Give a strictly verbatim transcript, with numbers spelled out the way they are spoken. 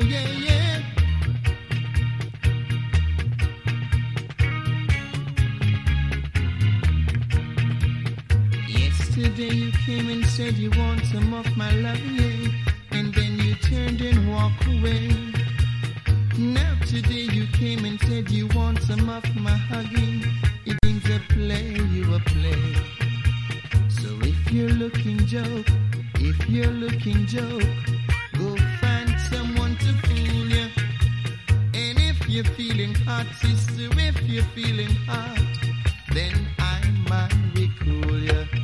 yeah, yeah. Yesterday you came and said you want some of my love, yeah, and then you turned and walked away. Now today you came and said you want some of my hugging. It ain't a play, you a play. So if you're looking joke, if you're looking joke, go find someone to fool you. And if you're feeling hot, sister, if you're feeling hot, then I might recall you.